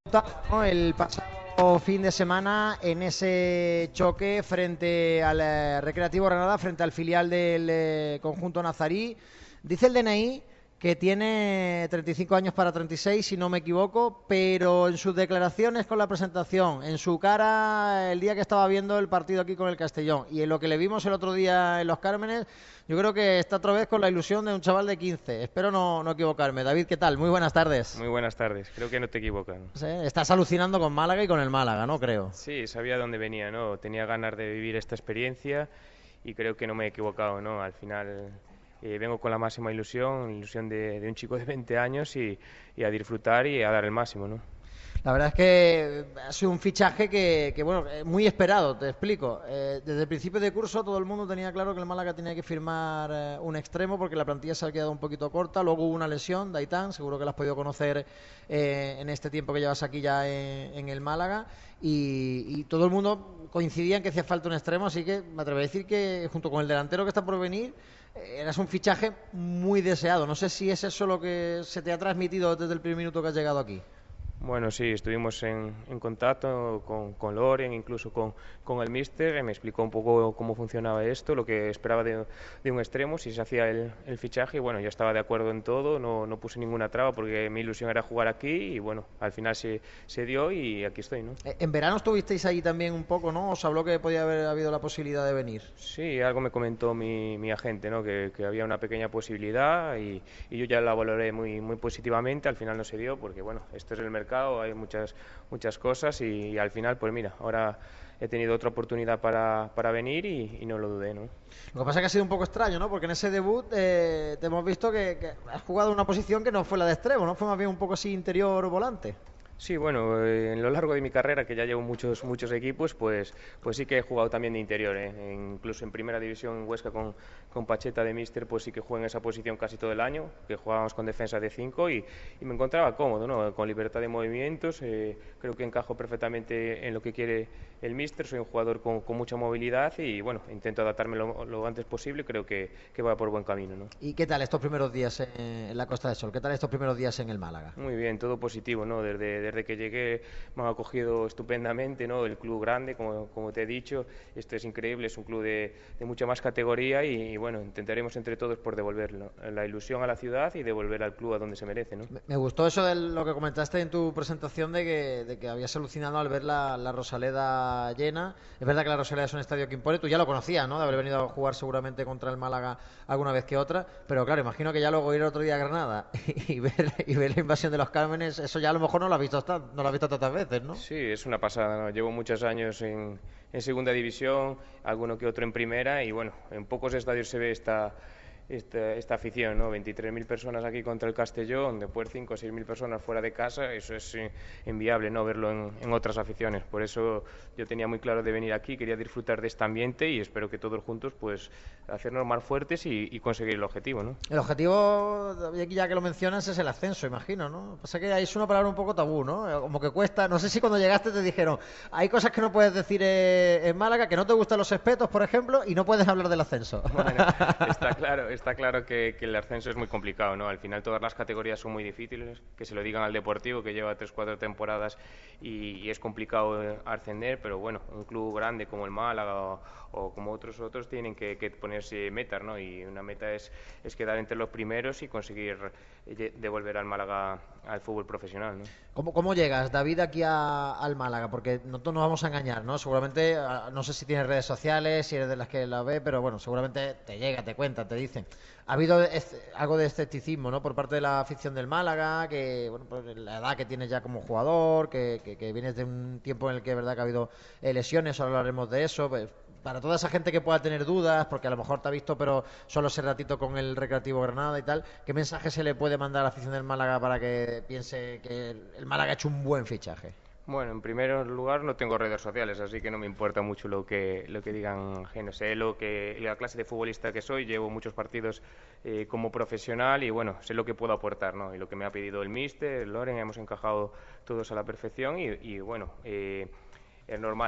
¿no? El pasado fin de semana en ese choque frente al Recreativo Granada, frente al filial del conjunto nazarí. Dice el DNI que tiene 35 años para 36, si no me equivoco, pero en sus declaraciones con la presentación, en su cara el día que estaba viendo el partido aquí con el Castellón y en lo que le vimos el otro día en Los Cármenes, yo creo que está otra vez con la ilusión de un chaval de 15. Espero no equivocarme. David, ¿qué tal? Muy buenas tardes. Muy buenas tardes, creo que no te equivocas. Sí, estás alucinando con Málaga y con el Málaga, ¿no? Creo. Sí, sabía dónde venía, ¿no? Tenía ganas de vivir esta experiencia y creo que no me he equivocado, ¿no? Al final vengo con la máxima ilusión, ilusión de un chico de 20 años y a disfrutar y a dar el máximo, ¿no? La verdad es que ha sido un fichaje que bueno, muy esperado, te explico. Desde el principio de curso todo el mundo tenía claro que el Málaga tenía que firmar un extremo porque la plantilla se ha quedado un poquito corta. Luego hubo una lesión, Daitán, seguro que la has podido conocer en este tiempo que llevas aquí ya en el Málaga. Y todo el mundo coincidía en que hacía falta un extremo, así que me atrevo a decir que junto con el delantero que está por venir, eras un fichaje muy deseado. No sé si es eso lo que se te ha transmitido desde el primer minuto que has llegado aquí. Bueno, sí, estuvimos en contacto con Loren, incluso con el míster, me explicó un poco cómo funcionaba esto, lo que esperaba de un extremo, si se hacía el fichaje, y bueno, yo estaba de acuerdo en todo, no puse ninguna traba porque mi ilusión era jugar aquí, y bueno, al final se dio y aquí estoy, ¿no? En verano estuvisteis ahí también un poco, ¿no? Os habló que podía haber habido la posibilidad de venir. Sí, algo me comentó mi agente, ¿no? Que había una pequeña posibilidad y yo ya la valoré muy positivamente, al final no se dio porque bueno, esto es el mercado, hay muchas cosas y al final, pues mira, ahora he tenido otra oportunidad para venir y no lo dudé, ¿no? Lo que pasa es que ha sido un poco extraño, ¿no? Porque en ese debut te hemos visto que has jugado una posición que no fue la de extremo, ¿no? Fue más bien un poco así interior volante. Sí, bueno, en lo largo de mi carrera, que ya llevo muchos equipos, pues sí que he jugado también de interior, ¿eh? Incluso en primera división en Huesca con Pacheta de míster, pues sí que jugué en esa posición casi todo el año, que jugábamos con defensa de 5 y me encontraba cómodo, ¿no? Con libertad de movimientos, creo que encajo perfectamente en lo que quiere el míster, soy un jugador con mucha movilidad y bueno, intento adaptarme lo antes posible, creo que va por buen camino, ¿no? ¿Y qué tal estos primeros días en la Costa del Sol? ¿Qué tal estos primeros días en el Málaga? Muy bien, todo positivo, ¿no? Desde que llegué me han acogido estupendamente, ¿no? El club grande, como te he dicho, esto es increíble, es un club de mucha más categoría y bueno, intentaremos entre todos por devolver la ilusión a la ciudad y devolver al club a donde se merece, ¿no? Me gustó eso de lo que comentaste en tu presentación de que habías alucinado al ver la Rosaleda llena. Es verdad que la Rosaleda es un estadio que impone, tú ya lo conocías, ¿no? De haber venido a jugar seguramente contra el Málaga alguna vez que otra, pero claro, imagino que ya luego ir el otro día a Granada y ver la invasión de los Cármenes, eso ya a lo mejor no lo has visto, no lo has visto tantas veces, ¿no? Sí, es una pasada, ¿no? Llevo muchos años en segunda división, alguno que otro en primera y bueno, en pocos estadios se ve esta afición, ¿no? 23.000 personas aquí contra el Castellón, después 5 o 6.000 personas fuera de casa, eso es inviable, ¿no? Verlo en otras aficiones. Por eso yo tenía muy claro de venir aquí, quería disfrutar de este ambiente y espero que todos juntos pues hacernos más fuertes y conseguir el objetivo, ¿no? El objetivo, ya que lo mencionas, es el ascenso, imagino, ¿no? Pasa que ahí es una palabra un poco tabú, ¿no? Como que cuesta, no sé si cuando llegaste te dijeron, hay cosas que no puedes decir en Málaga, que no te gustan los espetos, por ejemplo, y no puedes hablar del ascenso. Bueno, está claro que el ascenso es muy complicado, ¿no? Al final todas las categorías son muy difíciles, que se lo digan al Deportivo, que lleva 3 o 4 temporadas y es complicado ascender, pero bueno, un club grande como el Málaga o como otros tienen que ponerse metas, ¿no? Y una meta es quedar entre los primeros y conseguir devolver al Málaga al fútbol profesional, ¿no? ¿Cómo llegas, David, aquí al Málaga? Porque no nos vamos a engañar, ¿no? Seguramente, no sé si tienes redes sociales, si eres de las que la ve, pero bueno, seguramente te llega, te cuentan, te dicen. Ha habido algo de escepticismo, ¿no? Por parte de la afición del Málaga, que, bueno, pues la edad que tienes ya como jugador, que vienes de un tiempo en el que es verdad que ha habido lesiones, ahora hablaremos de eso, pues, para toda esa gente que pueda tener dudas, porque a lo mejor te ha visto, pero solo ese ratito con el Recreativo Granada y tal, ¿qué mensaje se le puede mandar a la afición del Málaga para que piense que el Málaga ha hecho un buen fichaje? Bueno, en primer lugar no tengo redes sociales, así que no me importa mucho lo que digan ajenos. Sé la clase de futbolista que soy, llevo muchos partidos como profesional y bueno, sé lo que puedo aportar, ¿no? Y lo que me ha pedido el míster, Loren, hemos encajado todos a la perfección y bueno, es normal.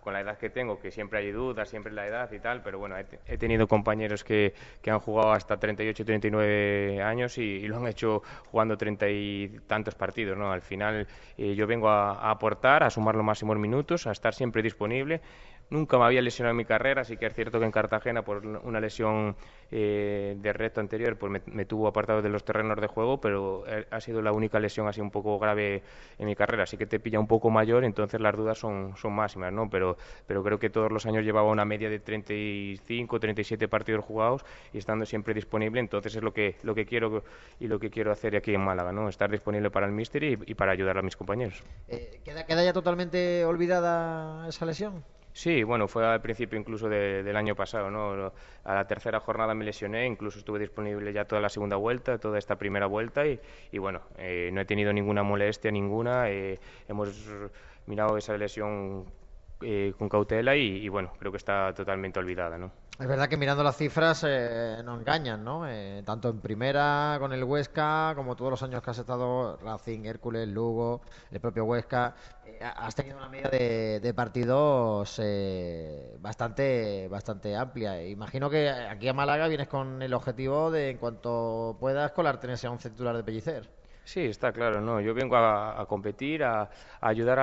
con la edad que tengo, que siempre hay dudas, siempre la edad y tal, pero bueno, he tenido compañeros que han jugado hasta 38, 39 años y lo han hecho jugando 30 y tantos partidos, ¿no? Al final yo vengo a aportar, a sumar los máximos minutos, a estar siempre disponible. Nunca me había lesionado en mi carrera, así que es cierto que en Cartagena, por una lesión de reto anterior, pues me tuvo apartado de los terrenos de juego, pero ha sido la única lesión así un poco grave en mi carrera, así que te pilla un poco mayor, entonces las dudas son máximas, ¿no? Pero creo que todos los años llevaba una media de 35, 37 partidos jugados y estando siempre disponible, entonces es lo que quiero y lo que quiero hacer aquí en Málaga, ¿no? Estar disponible para el míster y para ayudar a mis compañeros. ¿Queda ya totalmente olvidada esa lesión? Sí, bueno, fue al principio incluso del año pasado, ¿no? A la tercera jornada me lesioné, incluso estuve disponible ya toda la segunda vuelta, toda esta primera vuelta y bueno, no he tenido ninguna molestia, ninguna. Hemos mirado esa lesión con cautela y bueno, creo que está totalmente olvidada, ¿no? Es verdad que mirando las cifras no engañan, ¿no? Tanto en primera con el Huesca, como todos los años que has estado, Racing, Hércules, Lugo, el propio Huesca, has tenido una media de partidos bastante amplia. Imagino que aquí a Málaga vienes con el objetivo de, en cuanto puedas, colarte en ese 11 titular de Pellicer. Sí, está claro, ¿no? Yo vengo a competir, a ayudar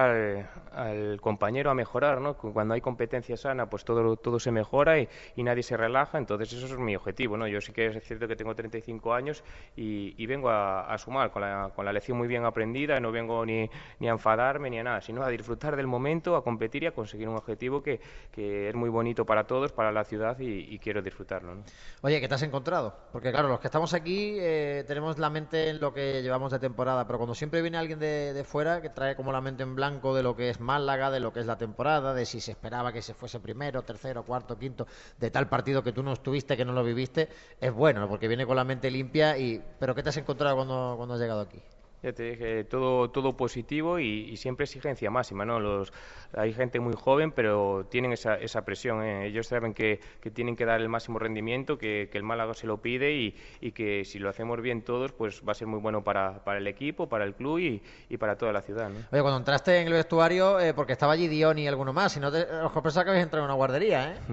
al compañero a mejorar, ¿no? Cuando hay competencia sana, pues todo se mejora y nadie se relaja, entonces eso es mi objetivo, ¿no? Yo sí que es cierto que tengo 35 años y vengo a sumar con la lección muy bien aprendida, no vengo ni a enfadarme ni a nada, sino a disfrutar del momento, a competir y a conseguir un objetivo que es muy bonito para todos, para la ciudad y quiero disfrutarlo, ¿no? Oye, ¿qué te has encontrado? Porque claro, los que estamos aquí tenemos la mente en lo que llevamos de temporada, pero cuando siempre viene alguien de fuera que trae como la mente en blanco de lo que es Málaga, de lo que es la temporada, de si se esperaba que se fuese primero, tercero, cuarto, quinto, de tal partido que tú no estuviste, que no lo viviste, es bueno, ¿no? Porque viene con la mente limpia pero ¿qué te has encontrado cuando has llegado aquí? Ya te dije, todo positivo y siempre exigencia máxima, ¿no? Hay gente muy joven, pero tienen esa presión, ¿eh? Ellos saben que tienen que dar el máximo rendimiento, que el Málaga se lo pide y que si lo hacemos bien todos, pues va a ser muy bueno para el equipo, para el club y para toda la ciudad, ¿no? Oye, cuando entraste en el vestuario, porque estaba allí Dion y alguno más, si no os pensaba que habéis entrado en una guardería, ¿eh?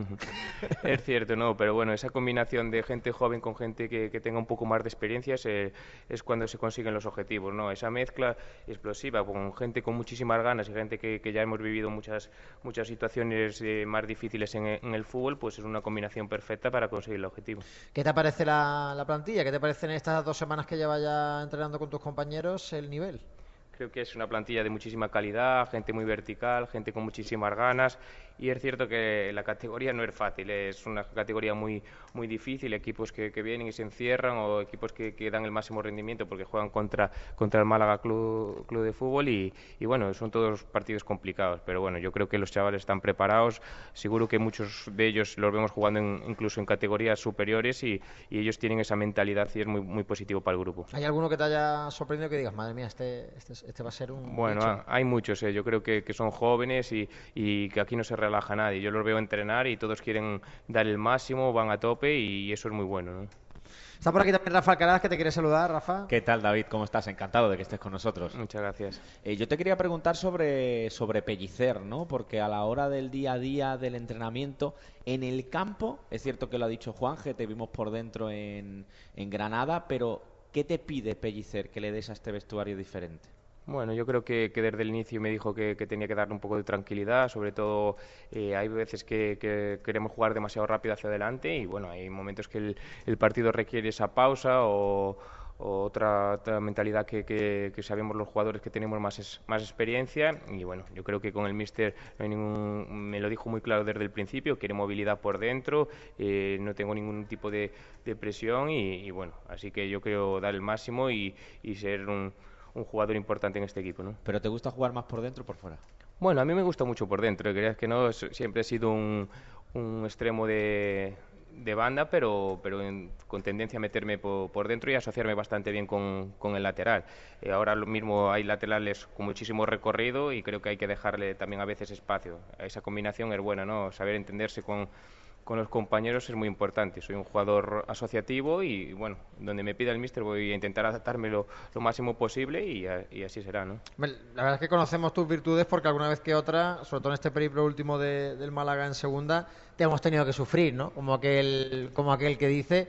Es cierto, no, pero bueno, esa combinación de gente joven con gente que tenga un poco más de experiencias es cuando se consiguen los objetivos, ¿no? Esa mezcla explosiva con gente con muchísimas ganas y gente que ya hemos vivido muchas situaciones más difíciles en el fútbol, pues es una combinación perfecta para conseguir el objetivo. ¿Qué te parece la plantilla? ¿Qué te parece en estas 2 semanas que llevas ya entrenando con tus compañeros el nivel? Creo que es una plantilla de muchísima calidad, gente muy vertical, gente con muchísimas ganas y es cierto que la categoría no es fácil, es una categoría muy difícil, equipos que vienen y se encierran o equipos que dan el máximo rendimiento porque juegan contra el Málaga Club de Fútbol y bueno, son todos partidos complicados, pero bueno, yo creo que los chavales están preparados, seguro que muchos de ellos los vemos jugando incluso en categorías superiores y ellos tienen esa mentalidad y es muy positivo para el grupo. ¿Hay alguno que te haya sorprendido que digas, madre mía, este va a ser un Bueno, bicho? hay muchos, yo creo que son jóvenes y que aquí no se relaja nadie. Yo los veo entrenar y todos quieren dar el máximo, van a tope y eso es muy bueno, ¿no? Está por aquí también Rafa Alcaraz, que te quiere saludar, Rafa. ¿Qué tal, David? ¿Cómo estás? Encantado de que estés con nosotros. Muchas gracias. Yo te quería preguntar sobre Pellicer, ¿no? Porque a la hora del día a día del entrenamiento, en el campo, es cierto que lo ha dicho Juanje, te vimos por dentro en Granada, pero ¿qué te pide Pellicer que le des a este vestuario diferente? Bueno, yo creo que desde el inicio me dijo que tenía que darle un poco de tranquilidad, sobre todo hay veces que queremos jugar demasiado rápido hacia adelante y bueno, hay momentos que el partido requiere esa pausa o otra mentalidad que sabemos los jugadores que tenemos más experiencia y bueno, yo creo que con el míster no hay me lo dijo muy claro desde el principio, quiere movilidad por dentro, no tengo ningún tipo de presión y bueno, así que yo creo dar el máximo y ser un jugador importante en este equipo, ¿no? ¿Pero te gusta jugar más por dentro o por fuera? Bueno, a mí me gusta mucho por dentro, creas que no, siempre he sido un extremo de banda, pero con tendencia a meterme por dentro y asociarme bastante bien con el lateral. Ahora lo mismo hay laterales con muchísimo recorrido y creo que hay que dejarle también a veces espacio. Esa combinación es buena, ¿no? Saber entenderse con con los compañeros es muy importante. Soy un jugador asociativo y bueno, donde me pida el míster voy a intentar adaptarme lo máximo posible y así será, ¿no? La verdad es que conocemos tus virtudes porque alguna vez que otra, sobre todo en este periplo último del Málaga en segunda, te hemos tenido que sufrir, ¿no? Como aquel que dice.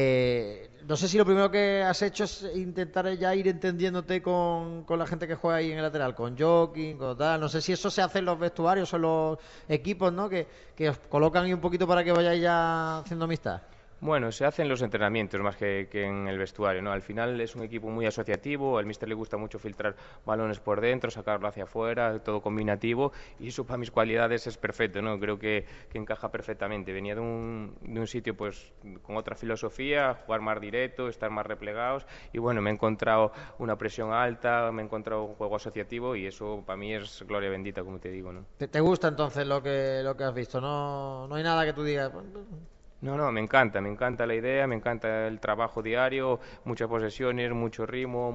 No sé si lo primero que has hecho es intentar ya ir entendiéndote con la gente que juega ahí en el lateral, con Joaquín, con tal. No sé si eso se hace en los vestuarios o en los equipos, ¿no? Que os colocan ahí un poquito para que vayáis ya haciendo amistad. Bueno, se hace en los entrenamientos más que en el vestuario, ¿no? Al final es un equipo muy asociativo, al míster le gusta mucho filtrar balones por dentro, sacarlo hacia afuera, todo combinativo, y eso para mis cualidades es perfecto, ¿no? Creo que encaja perfectamente. Venía de un sitio pues con otra filosofía, jugar más directo, estar más replegados, y bueno, me he encontrado una presión alta, me he encontrado un juego asociativo, y eso para mí es gloria bendita, como te digo, ¿no? ¿Te gusta entonces lo que has visto? No hay nada que tú digas. No, no, me encanta la idea, me encanta el trabajo diario, muchas posesiones, mucho ritmo,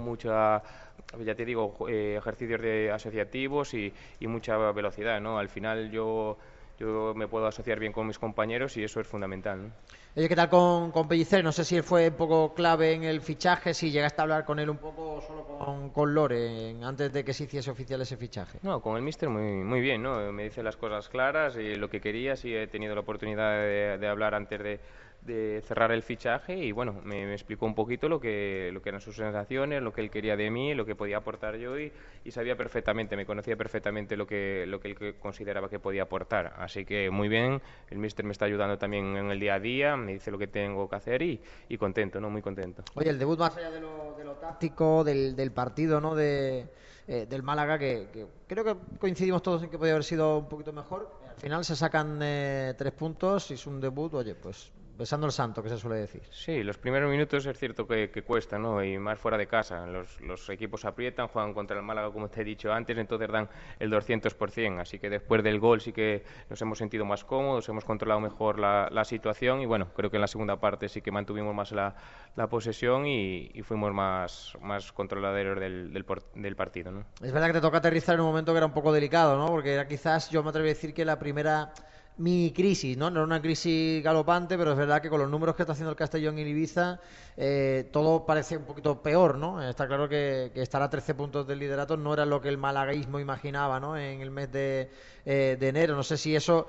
ya te digo, ejercicios asociativos y mucha velocidad, ¿no? Al final yo me puedo asociar bien con mis compañeros y eso es fundamental, ¿no? Oye, ¿qué tal con Pellicer? No sé si él fue un poco clave en el fichaje, si llegaste a hablar con él un poco solo con Lore antes de que se hiciese oficial ese fichaje. No, con el míster muy bien, ¿no? Me dice las cosas claras y lo que quería, sí he tenido la oportunidad de hablar antes de cerrar el fichaje y bueno, me explicó un poquito lo que eran sus sensaciones, lo que él quería de mí, lo que podía aportar yo y sabía perfectamente, me conocía perfectamente lo que él consideraba que podía aportar. Así que muy bien, el míster me está ayudando también en el día a día, me dice lo que tengo que hacer y contento, ¿no? Muy contento. Oye, el debut más allá de lo táctico, del partido, ¿no? Del Málaga, que creo que coincidimos todos en que podía haber sido un poquito mejor. Al final se sacan 3 puntos y es un debut, oye, pues besando el santo, que se suele decir. Sí, los primeros minutos es cierto que cuesta, ¿no? Y más fuera de casa. Los equipos aprietan, juegan contra el Málaga, como te he dicho antes, entonces dan el 200%. Así que después del gol sí que nos hemos sentido más cómodos, hemos controlado mejor la situación y bueno, creo que en la segunda parte sí que mantuvimos más la posesión y fuimos más controladeros del partido, ¿no? Es verdad que te toca aterrizar en un momento que era un poco delicado, ¿no? Porque era quizás, yo me atrevo a decir que la primera mi crisis, ¿no? No era una crisis galopante, pero es verdad que con los números que está haciendo el Castellón y el Ibiza, todo parece un poquito peor, ¿no? Está claro que estar a 13 puntos del liderato no era lo que el malaguismo imaginaba, ¿no? En el mes de enero. No sé si eso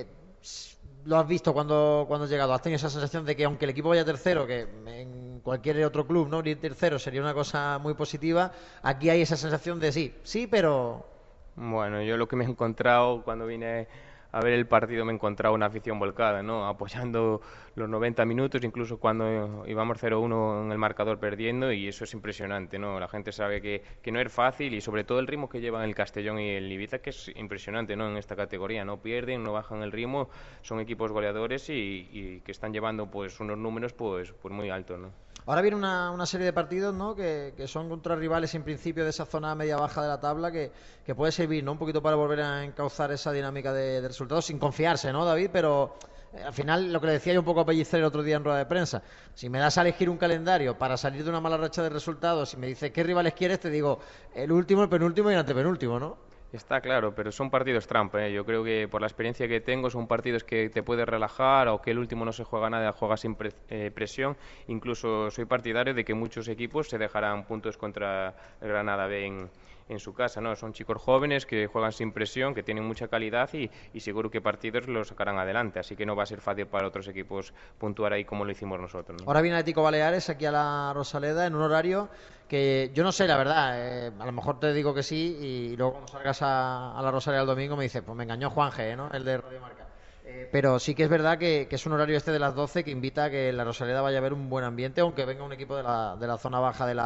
lo has visto cuando has llegado. ¿Has tenido esa sensación de que aunque el equipo vaya tercero, que en cualquier otro club, ¿no? Ir tercero sería una cosa muy positiva, aquí hay esa sensación de sí, pero... Bueno, yo lo que me he encontrado cuando vine a ver el partido me he encontrado una afición volcada, ¿no? Apoyando los 90 minutos, incluso cuando íbamos 0-1 en el marcador perdiendo, y eso es impresionante, ¿no? La gente sabe que no es fácil y sobre todo el ritmo que llevan el Castellón y el Ibiza, que es impresionante, ¿no? En esta categoría, no pierden, no bajan el ritmo, son equipos goleadores y que están llevando pues unos números pues muy altos, ¿no? Ahora viene una serie de partidos, ¿no? Que son contra rivales en principio de esa zona media-baja de la tabla que puede servir, ¿no? Un poquito para volver a encauzar esa dinámica de resultados sin confiarse, ¿no, David? Pero al final, lo que le decía yo un poco a Pellicer el otro día en rueda de prensa, si me das a elegir un calendario para salir de una mala racha de resultados y me dices qué rivales quieres, te digo el último, el penúltimo y el antepenúltimo, ¿no? Está claro, pero son partidos trampa, ¿eh? Yo creo que por la experiencia que tengo son partidos que te puedes relajar o que el último no se juega nada, juega sin presión. Incluso soy partidario de que muchos equipos se dejarán puntos contra el Granada B en su casa, ¿no? Son chicos jóvenes que juegan sin presión, que tienen mucha calidad y seguro que partidos los sacarán adelante, así que no va a ser fácil para otros equipos puntuar ahí como lo hicimos nosotros, ¿no? Ahora viene Atlético Baleares aquí a la Rosaleda en un horario que yo no sé, la verdad, a lo mejor te digo que sí y luego cuando salgas a la Rosaleda el domingo me dices, pues me engañó Juan G, ¿no? El de Radio Marca. Pero sí que es verdad que es un horario este de las 12 que invita a que en la Rosaleda vaya a haber un buen ambiente, aunque venga un equipo de la zona baja de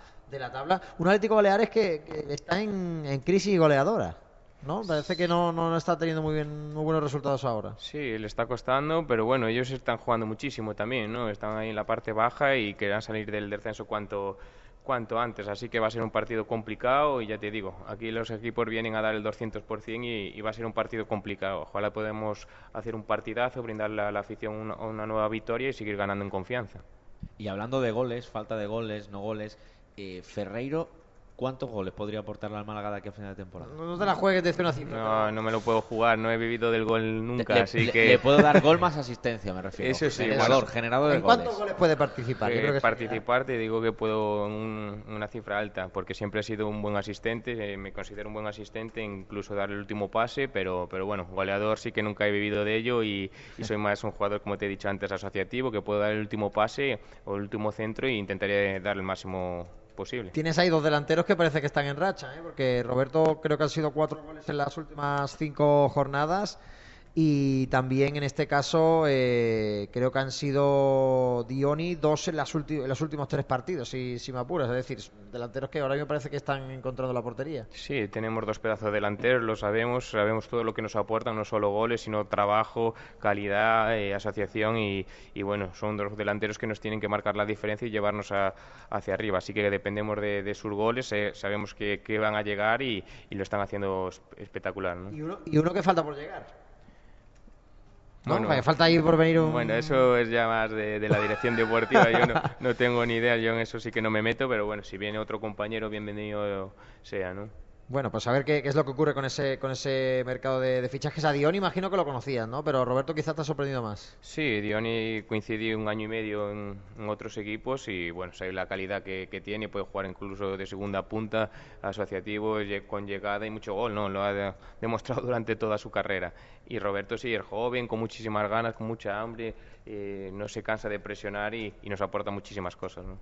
la tabla. Un Atlético Baleares que está en crisis goleadora, ¿no? Parece que no está teniendo muy buenos resultados ahora. Sí, le está costando, pero bueno, ellos están jugando muchísimo también, ¿no? Están ahí en la parte baja y querrán salir del descenso cuanto antes, así que va a ser un partido complicado y ya te digo, aquí los equipos vienen a dar el 200% y va a ser un partido complicado. Ojalá podamos hacer un partidazo, brindarle a la afición una nueva victoria y seguir ganando en confianza. Y hablando de goles, falta de goles, no goles, Ferreiro ¿cuántos goles podría aportar al Málaga de aquí a final de temporada? No te la juegues, te dice una cifra. No, no me lo puedo jugar, no he vivido del gol nunca, Le, así le- que le puedo dar gol más asistencia, me refiero. Eso sí, Generador de ¿En cuántos goles. goles puede participar? Yo creo que participar, te digo que puedo una cifra alta, porque siempre he sido un buen asistente, me considero un buen asistente, incluso dar el último pase, pero bueno, goleador sí que nunca he vivido de ello y soy más un jugador, como te he dicho antes, asociativo, que puedo dar el último pase o el último centro e intentaré dar el máximo posible. tienes ahí dos delanteros que parece que están en racha, ¿eh? Porque Roberto creo que han sido 4 goles en las últimas 5 jornadas y también en este caso creo que han sido Dioni 2 en los últimos 3 partidos, si me apuras. Es decir, delanteros que ahora me parece que están encontrando la portería. Sí, tenemos 2 pedazos de delanteros, lo sabemos todo lo que nos aportan, no solo goles, sino trabajo, calidad, asociación y bueno, son 2 delanteros que nos tienen que marcar la diferencia y llevarnos hacia arriba. Así que dependemos de sus goles, sabemos que van a llegar y lo están haciendo espectacular, ¿no? Y uno que falta por llegar. ¿No? Bueno, Que falta ahí por venir un... Bueno, eso es ya más de la dirección deportiva. Yo no tengo ni idea, yo en eso sí que no me meto, pero bueno, si viene otro compañero, bienvenido sea, ¿no? Bueno, pues a ver qué es lo que ocurre con ese mercado de fichajes. A Dion imagino que lo conocías, ¿no? Pero Roberto quizás te ha sorprendido más. Sí, Dioni coincidí 1 año y medio en otros equipos y bueno, sé la calidad que tiene, puede jugar incluso de segunda punta, asociativo, con llegada y mucho gol, ¿no? Lo ha demostrado durante toda su carrera. Y Roberto sí, es joven, con muchísimas ganas, con mucha hambre, no se cansa de presionar y nos aporta muchísimas cosas, ¿no?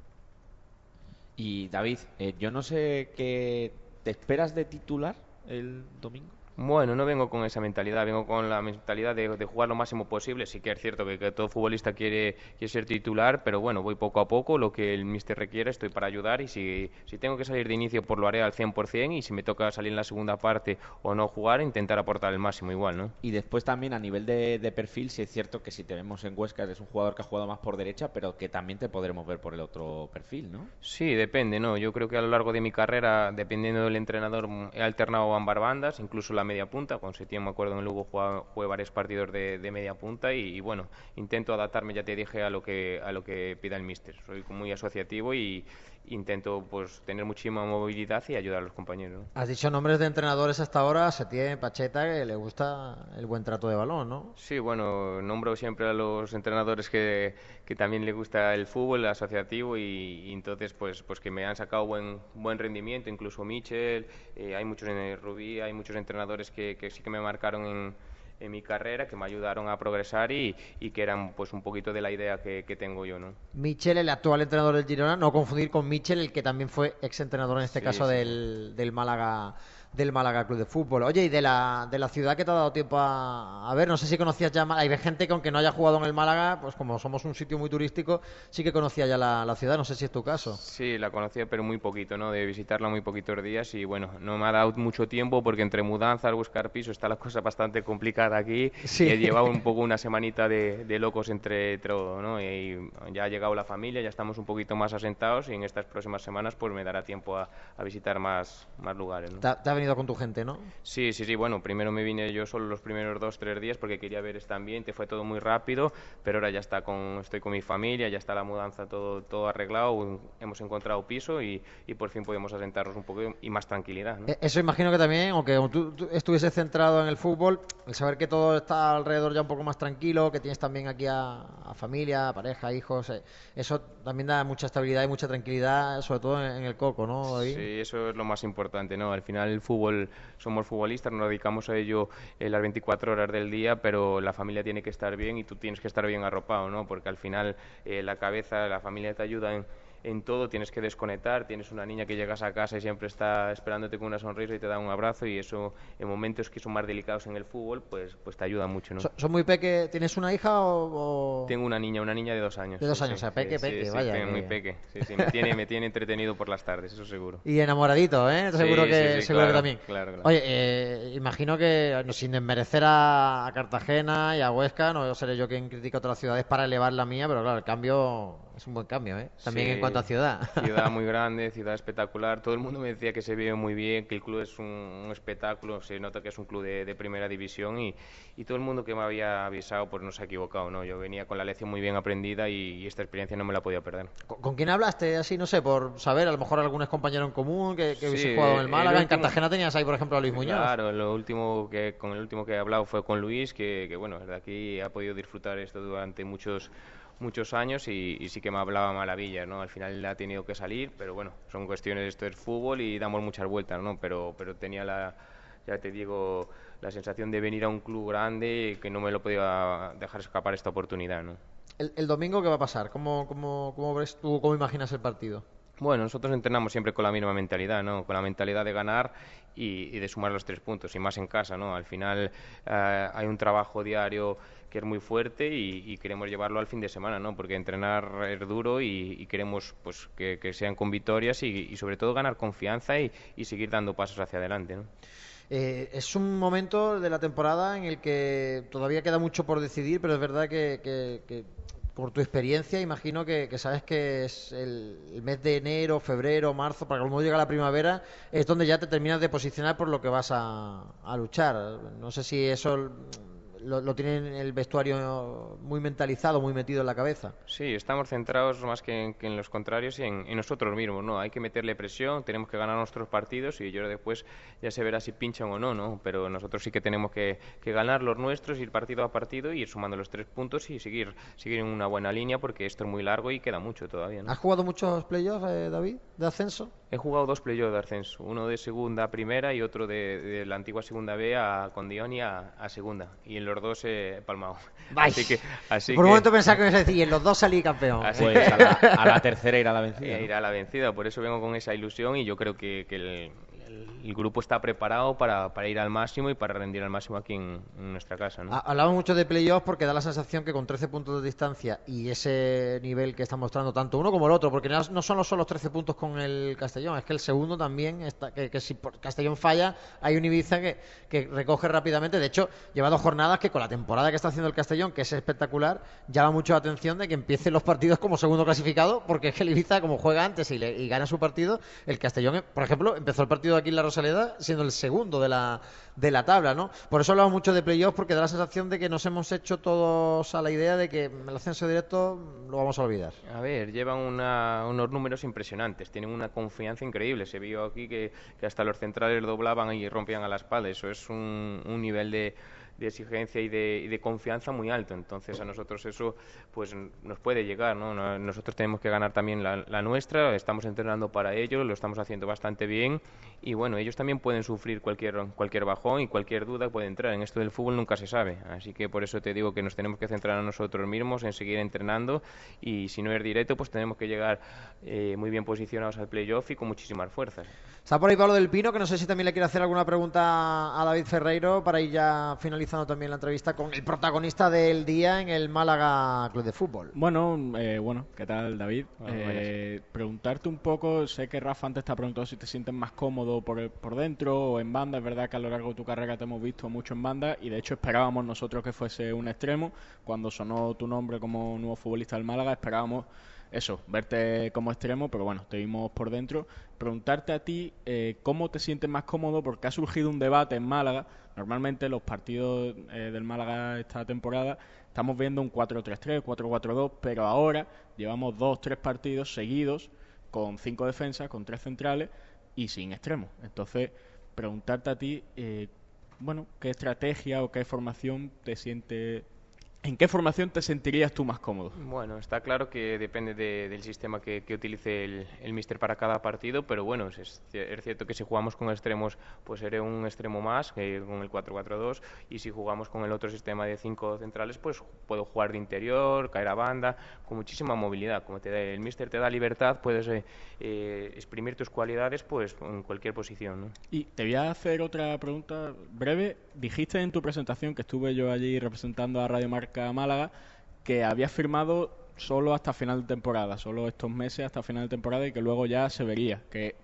Y David, yo no sé qué te esperas de titular el domingo. Bueno, no vengo con esa mentalidad, vengo con la mentalidad de jugar lo máximo posible. Sí que es cierto que todo futbolista quiere ser titular, pero bueno, voy poco a poco, lo que el míster requiere, estoy para ayudar y si tengo que salir de inicio, pues lo haré al 100% y si me toca salir en la segunda parte o no jugar, intentar aportar el máximo igual, ¿no? Y después también a nivel de perfil, sí es cierto que si te vemos en Huesca eres un jugador que ha jugado más por derecha, pero que también te podremos ver por el otro perfil, ¿no? Sí, depende, ¿no? Yo creo que a lo largo de mi carrera, dependiendo del entrenador, he alternado ambas bandas, incluso la media punta. Con Setién, me acuerdo, en Lugo jugué varios partidos de media punta y bueno, intento adaptarme, ya te dije, a lo que pida el míster. Soy muy asociativo y intento pues tener muchísima movilidad y ayudar a los compañeros, ¿no? Has dicho nombres de entrenadores hasta ahora, Setién, Pacheta, que le gusta el buen trato de balón, ¿no? Sí, bueno, nombro siempre a los entrenadores que también les gusta el fútbol, el asociativo y entonces pues que me han sacado buen rendimiento, incluso Michel, hay muchos en Rubí, hay muchos entrenadores que sí que me marcaron en mi carrera, que me ayudaron a progresar y que eran pues un poquito de la idea que tengo yo, ¿no? Michel, el actual entrenador del Girona, no confundir con Michel, el que también fue exentrenador en este Sí, caso sí. del Málaga Club de Fútbol. Oye, y de la ciudad que te ha dado tiempo a ver, no sé si conocías ya, hay gente que aunque no haya jugado en el Málaga, pues como somos un sitio muy turístico, sí que conocía ya la ciudad, no sé si es tu caso. Sí, la conocía, pero muy poquito, ¿no? De visitarla muy poquitos días y bueno, no me ha dado mucho tiempo porque entre mudanzas, buscar piso, está la cosa bastante complicada aquí. Sí. Y he llevado un poco una semanita de locos entre todo, ¿no? Y ya ha llegado la familia, ya estamos un poquito más asentados y en estas próximas semanas pues me dará tiempo a visitar más lugares, ¿no? Te ha venido con tu gente, ¿no? Sí, bueno, primero me vine yo solo los primeros 2-3 días porque quería ver este ambiente, fue todo muy rápido, pero ahora ya estoy con mi familia, ya está la mudanza todo arreglado, hemos encontrado piso y por fin podemos asentarnos un poco y más tranquilidad, ¿no? Eso imagino que también, aunque tú estuvieses centrado en el fútbol, el saber que todo está alrededor ya un poco más tranquilo, que tienes también aquí a familia, pareja, hijos, eso también da mucha estabilidad y mucha tranquilidad, sobre todo en el coco, ¿no, David? Sí, eso es lo más importante, ¿no? Al final el fútbol, somos futbolistas, nos dedicamos a ello las 24 horas del día, pero la familia tiene que estar bien y tú tienes que estar bien arropado, ¿no? Porque al final la cabeza, la familia te ayuda en todo, tienes que desconectar, tienes una niña que llegas a casa y siempre está esperándote con una sonrisa y te da un abrazo y eso en momentos que son más delicados en el fútbol, pues te ayuda mucho, ¿no? ¿Son muy peque? ¿Tienes una hija o...? Tengo una niña de 2 años. De 2 sí, años, sí, o sea, peque, sí, vaya. Sí, muy peque. Sí, me tiene entretenido por las tardes, eso seguro. Y enamoradito, ¿eh? Seguro que claro, también. Claro. Oye, imagino que, sin desmerecer a Cartagena y a Huesca, no seré yo quien critica otras ciudades para elevar la mía, pero claro, el cambio Es un buen cambio, ¿eh? También Sí, en cuanto a ciudad. ciudad muy grande, ciudad espectacular. Todo el mundo me decía que se ve muy bien, que el club es un espectáculo, se nota que es un club de primera división y todo el mundo que me había avisado pues no se ha equivocado, ¿no? Yo venía con la lección muy bien aprendida y esta experiencia no me la podía perder. ¿Con quién hablaste? Así, no sé, por saber, a lo mejor algún compañero en común que Sí, hubiese jugado en el Málaga. En último- Cartagena tenías ahí, por ejemplo, a Luis Muñoz. Claro, con el último que he hablado fue con Luis, que bueno, desde aquí ha podido disfrutar esto durante muchos años y sí que me hablaba maravillas, ¿no? Al final ha tenido que salir, pero bueno, son cuestiones, esto es fútbol y damos muchas vueltas, ¿no? Pero tenía ya te digo, la sensación de venir a un club grande que no me lo podía dejar escapar esta oportunidad, ¿no? El domingo, ¿qué va a pasar? ¿Cómo ves tú, cómo imaginas el partido? Bueno, nosotros entrenamos siempre con la misma mentalidad, ¿no? Con la mentalidad de ganar y de sumar los 3 puntos, y más en casa, ¿no? Al final hay un trabajo diario que es muy fuerte y queremos llevarlo al fin de semana, ¿no? Porque entrenar es duro y queremos pues que sean con victorias y sobre todo ganar confianza y seguir dando pasos hacia adelante, ¿no? Es un momento de la temporada en el que todavía queda mucho por decidir, pero es verdad que por tu experiencia imagino que sabes que es el mes de enero, febrero, marzo, para que luego llega la primavera, es donde ya te terminas de posicionar por lo que vas a luchar. No sé si eso lo tienen el vestuario muy mentalizado, muy metido en la cabeza. Sí, estamos centrados más que en los contrarios y en nosotros mismos, ¿no? Hay que meterle presión, tenemos que ganar nuestros partidos y yo después ya se verá si pinchan o no, ¿no? Pero nosotros sí que tenemos que ganar los nuestros, ir partido a partido y ir sumando los 3 puntos y seguir en una buena línea porque esto es muy largo y queda mucho todavía, ¿no? ¿Has jugado muchos playoffs, David, de ascenso? He jugado 2 playoffs de ascenso, uno de segunda a primera y otro de la antigua segunda B con Dioni a segunda. Y en los dos he palmado. ¡Vai! Así Por un que momento pensaba que me ibas a decir, y en los dos salí campeón. Así Pues a la tercera irá la vencida, ¿no? ir a la vencida. Por eso vengo con esa ilusión y yo creo que el grupo está preparado para ir al máximo y para rendir al máximo aquí en nuestra casa, ¿no? Hablamos mucho de playoffs porque da la sensación que con 13 puntos de distancia y ese nivel que está mostrando tanto uno como el otro, porque no solo son los 13 puntos con el Castellón, es que el segundo también está, que si Castellón falla, hay un Ibiza que recoge rápidamente. De hecho, lleva 2 jornadas que con la temporada que está haciendo el Castellón, que es espectacular, llama mucho la atención de que empiecen los partidos como segundo clasificado, porque es que el Ibiza, como juega antes y gana su partido, el Castellón, por ejemplo, empezó el partido aquí en la Rosaleda siendo el segundo de la tabla, ¿no? Por eso hablamos mucho de playoffs, porque da la sensación de que nos hemos hecho todos a la idea de que el ascenso directo lo vamos a olvidar. A ver, llevan unos números impresionantes, tienen una confianza increíble. Se vio aquí que hasta los centrales doblaban y rompían a la espalda. Eso es un nivel de exigencia y de confianza muy alto. Entonces a nosotros eso pues nos puede llegar, ¿no? Nosotros tenemos que ganar también la nuestra, estamos entrenando para ello, lo estamos haciendo bastante bien y bueno, ellos también pueden sufrir cualquier bajón y cualquier duda puede entrar. En esto del fútbol nunca se sabe, así que por eso te digo que nos tenemos que centrar a nosotros mismos en seguir entrenando y si no es directo pues tenemos que llegar muy bien posicionados al playoff y con muchísimas fuerzas. Está por ahí Pablo del Pino, que no sé si también le quiere hacer alguna pregunta a David Ferreiro para ir ya finalizando también la entrevista con el protagonista del día en el Málaga Club de Fútbol. Bueno, ¿qué tal, David? Buenas. Preguntarte un poco, sé que Rafa antes te ha preguntado si te sientes más cómodo por dentro o en banda. Es verdad que a lo largo de tu carrera te hemos visto mucho en banda y de hecho esperábamos nosotros que fuese un extremo. Cuando sonó tu nombre como nuevo futbolista del Málaga, esperábamos eso, verte como extremo, pero bueno, te vimos por dentro. Preguntarte a ti cómo te sientes más cómodo, porque ha surgido un debate en Málaga. Normalmente los partidos del Málaga esta temporada estamos viendo un 4-3-3, 4-4-2, pero ahora llevamos 2-3 partidos seguidos con 5 defensas, con 3 centrales y sin extremos. Entonces, preguntarte a ti, ¿qué estrategia o qué formación te sientes? ¿En qué formación te sentirías tú más cómodo? Bueno, está claro que depende del sistema que utilice el míster para cada partido, pero bueno, es cierto que si jugamos con extremos, pues seré un extremo más que con el 4-4-2, y si jugamos con el otro sistema de 5 centrales, pues puedo jugar de interior, caer a banda, con muchísima movilidad. Como el míster te da libertad, puedes exprimir tus cualidades pues en cualquier posición, ¿no? Y te voy a hacer otra pregunta breve. Dijiste en tu presentación, que estuve yo allí representando a Radio Marca Málaga, que habías firmado solo hasta final de temporada, solo estos meses hasta final de temporada y que luego ya se vería, que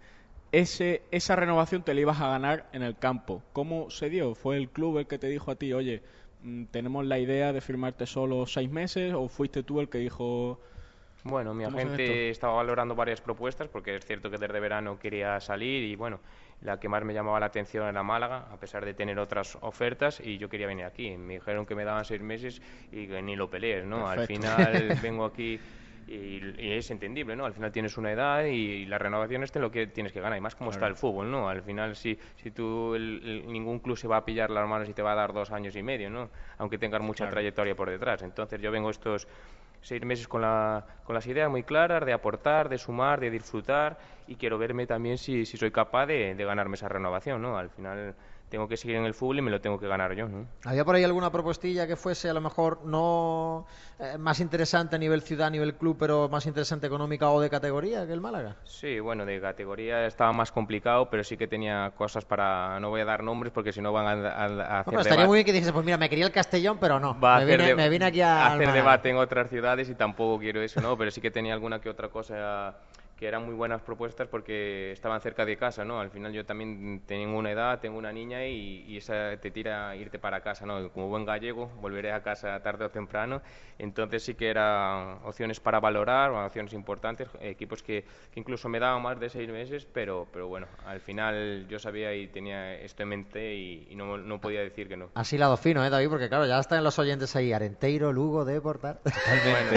esa renovación te la ibas a ganar en el campo. ¿Cómo se dio? ¿Fue el club el que te dijo a ti, oye, tenemos la idea de firmarte solo 6 meses, o fuiste tú el que dijo? Bueno, mi ¿Cómo se ve agente estaba valorando varias propuestas porque es cierto que desde verano quería salir y bueno, la que más me llamaba la atención era Málaga, a pesar de tener otras ofertas y yo quería venir aquí. Me dijeron que me daban 6 meses y que ni lo pelees, ¿no? Al Perfecto. final vengo aquí y es entendible, ¿no? Al final tienes una edad y las renovaciones te lo que tienes que ganar, y más como está el fútbol, ¿no? Al final si tú, ningún club se va a pillar las manos y te va a dar 2 años y medio, ¿no? Aunque tengas mucha trayectoria por detrás. Entonces yo vengo estos 6 meses con las ideas muy claras de aportar, de sumar, de disfrutar y quiero verme también si soy capaz de ganarme esa renovación, ¿no? Al final tengo que seguir en el fútbol y me lo tengo que ganar yo, ¿no? ¿Había por ahí alguna propuestilla que fuese a lo mejor no más interesante a nivel ciudad, a nivel club, pero más interesante económica o de categoría que el Málaga? Sí, bueno, de categoría estaba más complicado, pero sí que tenía cosas para... No voy a dar nombres porque si no van a hacer No, pero estaría debate. muy bien que dijese, pues mira, me quería el Castellón, pero no. Va a Me hacer vine, me vine aquí a hacer Málaga. debate en otras ciudades y tampoco quiero eso, ¿no? Pero sí que tenía alguna que otra cosa que eran muy buenas propuestas porque estaban cerca de casa, ¿no? Al final yo también tengo una edad, tengo una niña y esa te tira a irte para casa, ¿no? Como buen gallego, volveré a casa tarde o temprano. Entonces sí que eran opciones para valorar, opciones importantes, equipos que incluso me daban más de 6 meses, pero bueno, al final yo sabía y tenía esto en mente y no podía decir que no. Así lado fino, David, porque claro, ya están los oyentes ahí, Arenteiro, Lugo, Deportar. Bueno,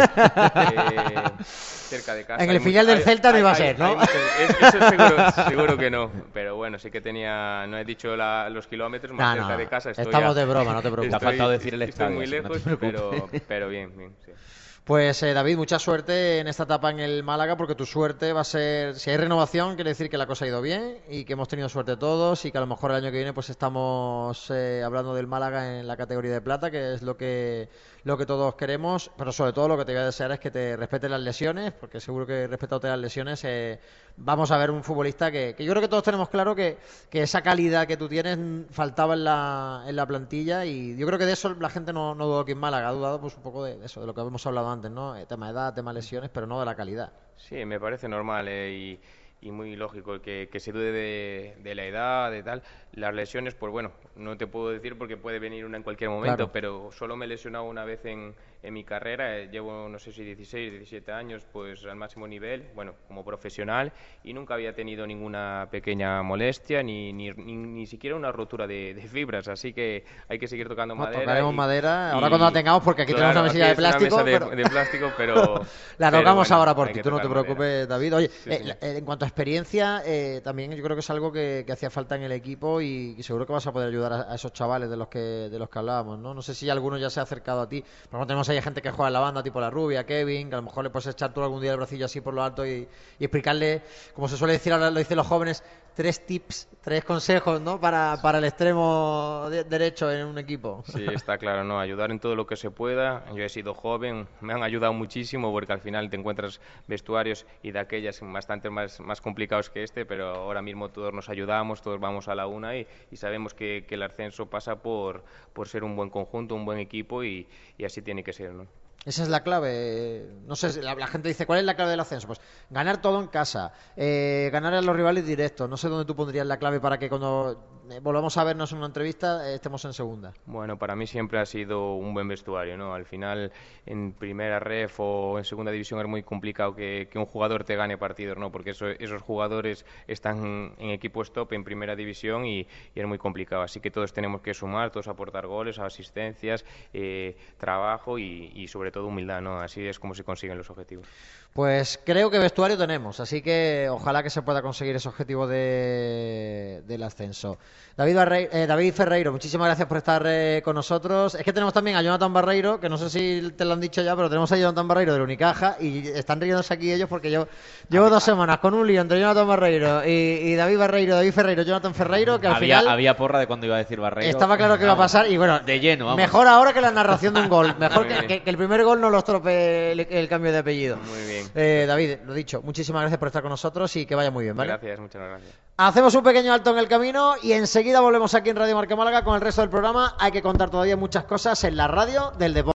cerca de casa. En el filial del Celta no iba a ser, ¿no? Eso seguro que no. Pero bueno, sí que tenía, no he dicho los kilómetros, más cerca de casa estoy. Estamos de broma, no te preocupes. Te ha faltado decir el Estoy estadio, muy así que no te lejos, preocupes. pero bien, sí. Pues David, mucha suerte en esta etapa en el Málaga, porque tu suerte va a ser, si hay renovación, quiere decir que la cosa ha ido bien y que hemos tenido suerte todos y que a lo mejor el año que viene pues estamos hablando del Málaga en la categoría de plata, que es lo que todos queremos, pero sobre todo lo que te voy a desear es que te respeten las lesiones, porque seguro que respetándote las lesiones vamos a ver un futbolista que yo creo que todos tenemos claro que esa calidad que tú tienes faltaba en la plantilla y yo creo que de eso la gente no dudó aquí en Málaga, ha dudado pues un poco de eso, de lo que hemos hablado antes, ¿no? Tema de edad, tema de lesiones, pero no de la calidad. Sí, me parece normal y muy lógico que se dude de la edad, de tal. Las lesiones, pues bueno, no te puedo decir porque puede venir una en cualquier momento, Claro. pero solo me he lesionado una vez en mi carrera. Llevo, no sé si 16, 17 años, pues al máximo nivel, bueno, como profesional, y nunca había tenido ninguna pequeña molestia, ni siquiera una rotura de fibras, así que hay que seguir tocando No, madera. tocaremos madera, ahora cuando la tengamos, porque aquí tenemos una aquí mesilla de es una plástico. mesa de plástico, pero... La pero tocamos bueno, ahora por hay ti, que tú no te tocar preocupes, madera. David. Oye, Sí, sí. en cuanto a experiencia, también yo creo que es algo que hacía falta en el equipo y seguro que vas a poder ayudar a esos chavales de los que hablábamos, ¿no? No sé si alguno ya se ha acercado a ti. Por ejemplo, tenemos ahí gente que juega en la banda, tipo La Rubia, Kevin, que a lo mejor le puedes echar tú algún día el bracillo así por lo alto y explicarle, como se suele decir ahora, lo dicen los jóvenes, 3 tips, 3 consejos, ¿no? Para el extremo derecho en un equipo. Sí, está claro, ¿no? Ayudar en todo lo que se pueda. Yo he sido joven, me han ayudado muchísimo porque al final te encuentras vestuarios y de aquellas bastante más complicados que este, pero ahora mismo todos nos ayudamos, todos vamos a la una y sabemos que el ascenso pasa por ser un buen conjunto, un buen equipo y así tiene que ser, ¿no? Esa es la clave. No sé, la gente dice, ¿cuál es la clave del ascenso? Pues ganar todo en casa, ganar a los rivales directos. No sé dónde tú pondrías la clave para que cuando volvamos a vernos en una entrevista estemos en segunda. Bueno, para mí siempre ha sido un buen vestuario, ¿no? Al final, en primera ref o en segunda división es muy complicado que un jugador te gane partidos, ¿no? Porque esos jugadores están en equipos top en primera división y es muy complicado. Así que todos tenemos que sumar, todos aportar goles, asistencias, trabajo y sobre todo humildad, ¿no? Así es como se consiguen los objetivos. Pues creo que vestuario tenemos, así que ojalá que se pueda conseguir ese objetivo del ascenso. David Ferreiro, muchísimas gracias por estar con nosotros. Es que tenemos también a Jonathan Barreiro, que no sé si te lo han dicho ya, pero tenemos a Jonathan Barreiro del Unicaja y están riéndose aquí ellos porque yo llevo 2 semanas con un lío entre Jonathan Barreiro y David Ferreiro, Jonathan Ferreiro, que al final Había porra de cuando iba a decir Barreiro. estaba claro que iba a pasar y bueno, de lleno, vamos. mejor ahora que la narración de un gol, mejor que el primer gol no lo estropee el cambio de apellido. Muy bien. David, lo dicho, muchísimas gracias por estar con nosotros y que vaya muy bien, ¿vale? Gracias, muchas gracias. Hacemos un pequeño alto en el camino y enseguida volvemos aquí en Radio Marca Málaga con el resto del programa. Hay que contar todavía muchas cosas en la radio del deporte.